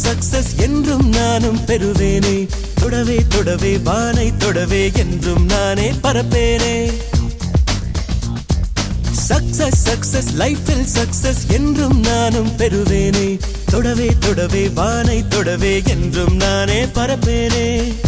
Success என்றும் நானும் பெறுவேனே. தொடவே தொடவே வானை தொடவே என்றும் நானே பரப்பேனே. சக்சஸ் சக்சஸ் லைஃபில் சக்சஸ் என்றும் நானும் பெறுவேனே. தொடவே தொடவே வானை தொடவே என்றும் நானே பரப்பேனே.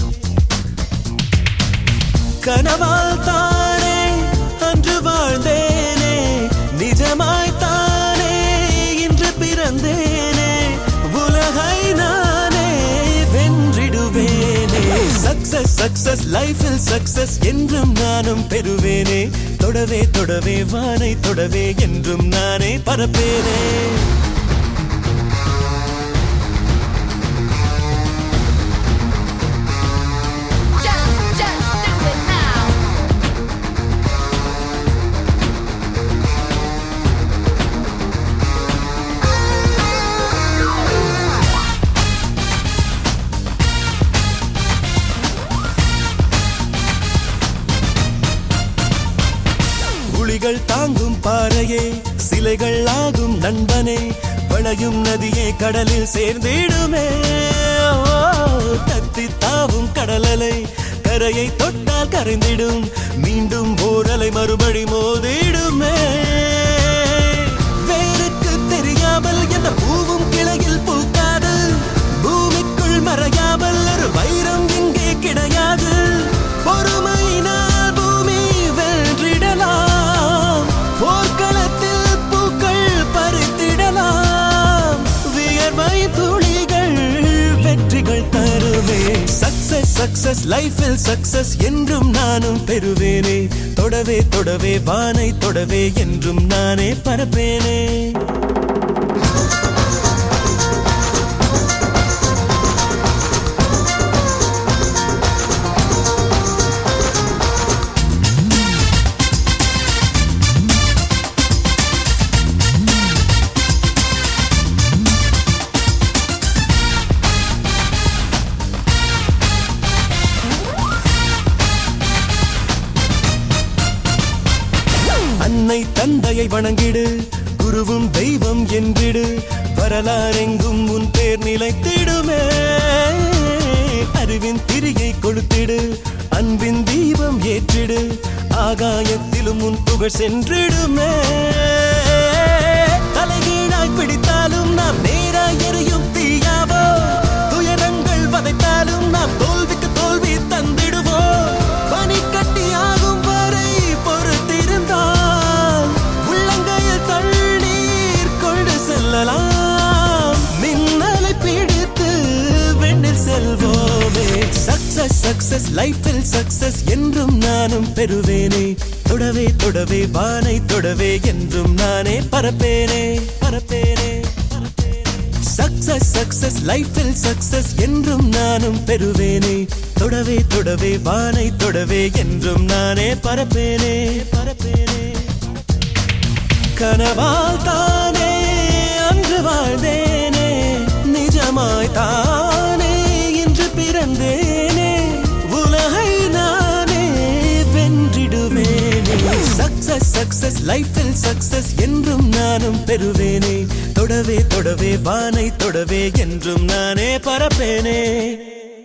கனவால் தானே அன்று வாழ்ந்தேனே, நிஜமாய்த்தானே இன்று பிறந்தேனே. உலகை நானே வென்றிடுவேனே. சக்சஸ் சக்சஸ் லைஃபில் சக்சஸ் என்றும் நானும் பெறுவேனே. தொடவே தொடவே வானை தொடவே என்றும் நானே பரப்பேனே. புலிகள் தாங்கும் பாறையே, சிலைகள் ஆகும் நண்பனே, வளையும் நதியே கடலில் சேர்ந்திடுமே. தத்தி தாவும் கடலலை கரையை தொட்டால் கரைந்திடும், மீண்டும் ஓரலை மறுபடி மோதிடுமே. வேருக்கு தெரியாமல் எந்த பூவும் கிளையில் பூக்காது, பூமிக்குள் மறையாமல் ஒரு வைரம் இங்கே கிடையாது. பொறுமையினால் பூமி வென்றிடலாம், போர்க்களத்தில் பூக்கள் பறித்திடலாம். வியர்வை துளிகள் வெற்றிகள் தருவே. சக்சஸ் சக்சஸ் லைஃபில் சக்சஸ் என்றும் நானும் பெறுவேனே. தொடவே தொடவே வானை தொடவே என்றும் நானே பரப்பேனே. அன்னை தந்தையை வணங்கிடு, குருவும் தெய்வம் என்றிடு, வரலாறெங்கும் உன் பேர் நிலைத்திடுமே. அறிவின் திரியை கொளுத்திடு, அன்பின் தீபம் ஏற்றிடு, ஆகாயத்திலும் உன் புகழ் சென்றிடுமே. தலைகீழாய் பிடித்தாலும் நாம் நேராய் எரியும் தீயாவோ, துயரங்கள் வதைத்தாலும் நாம் தோல்விக்கு தோல்வி தந்திடுவோம். பனி கட்டியாகும் வரை பொறுத்திருந்தால் உள்ளங்கையில் தண்ணீர் கொண்டு செல்லலாம். மின்னலை பிடித்து வெண்ணில் செல்வோமே. சக்சஸ் சக்சஸ் லைஃபில் சக்சஸ் என்றும் நானும் பெறுவேனே. தொடவே தொடவே வானை தொடவே என்றும் நானே பரப்பேனே பரப்பேனே. சக்சஸ் சக்சஸ் லைஃபில் சக்சஸ் என்றும் நானும் பெறுவேனே. தொடவே தொடவே வானை தொடவே என்றும் நானே பரப்பேனே பரப்பேனே. கனவால் தானே அன்று வாழ்ந்தேனே, நிஜமாய் தானே இன்று பிறந்தேனே. உலகை நானே வென்றிடுவேனே. சக்சஸ் சக்சஸ் லைஃபில் சக்சஸ் என்றும் நானும் பெறுவேனே. தொடவே தொடவே வானை தொடவே என்றும் நானே பரப்பேனே.